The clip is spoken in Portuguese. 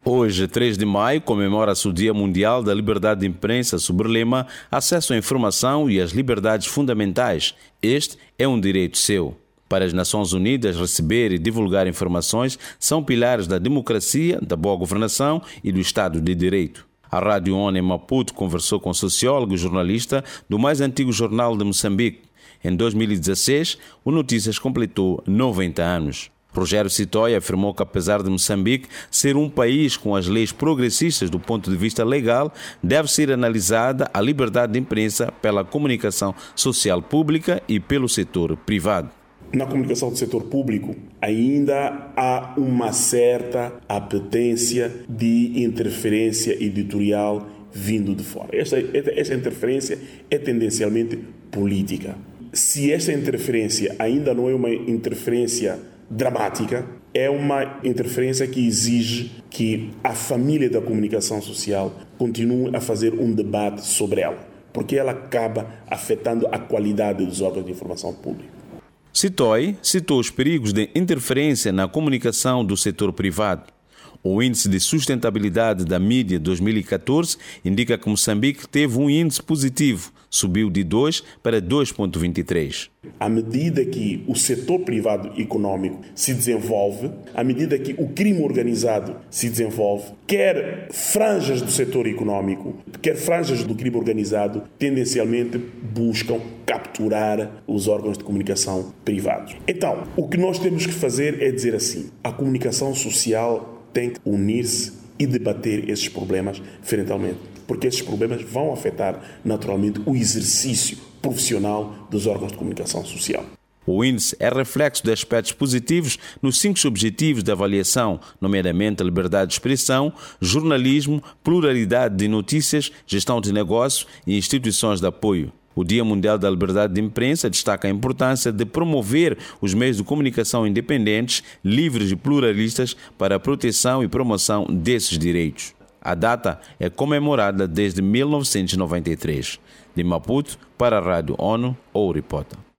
Hoje, 3 de maio, comemora-se o Dia Mundial da Liberdade de Imprensa sob o lema Acesso à Informação e às Liberdades Fundamentais. Este é um direito seu. Para as Nações Unidas, receber e divulgar informações são pilares da democracia, da boa governação e do Estado de Direito. A Rádio ONU em Maputo conversou com o sociólogo e jornalista do mais antigo jornal de Moçambique. Em 2016, o Notícias completou 90 anos. Rogério Sitoia afirmou que, apesar de Moçambique ser um país com as leis progressistas do ponto de vista legal, deve ser analisada a liberdade de imprensa pela comunicação social pública e pelo setor privado. Na comunicação do setor público, ainda há uma certa apetência de interferência editorial vindo de fora. Esta interferência é tendencialmente política. Se esta interferência ainda não é uma interferência dramática, é uma interferência que exige que a família da comunicação social continue a fazer um debate sobre ela, porque ela acaba afetando a qualidade dos órgãos de informação pública. Sitoia citou os perigos de interferência na comunicação do setor privado. O Índice de Sustentabilidade da Mídia 2014 indica que Moçambique teve um índice positivo, subiu de 2 para 2,23. À medida que o setor privado econômico se desenvolve, à medida que o crime organizado se desenvolve, quer franjas do setor econômico, quer franjas do crime organizado, tendencialmente buscam capturar os órgãos de comunicação privados. Então, o que nós temos que fazer é dizer assim: a comunicação social tem que unir-se e debater esses problemas frontalmente, porque esses problemas vão afetar naturalmente o exercício profissional dos órgãos de comunicação social. O índice é reflexo de aspectos positivos nos 5 objetivos de avaliação, nomeadamente a liberdade de expressão, jornalismo, pluralidade de notícias, gestão de negócio e instituições de apoio. O Dia Mundial da Liberdade de Imprensa destaca a importância de promover os meios de comunicação independentes, livres e pluralistas para a proteção e promoção desses direitos. A data é comemorada desde 1993. De Maputo, para a Rádio ONU, ou Repórter.